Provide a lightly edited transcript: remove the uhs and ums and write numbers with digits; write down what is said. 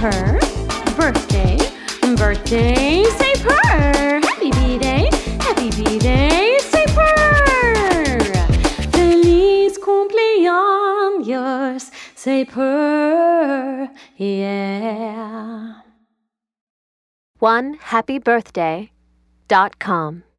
purr. Birthday, birthday, say purr. Happy B-Day, say purr. Feliz cumpleaños, say purr, yeah. OneHappyBirthday.com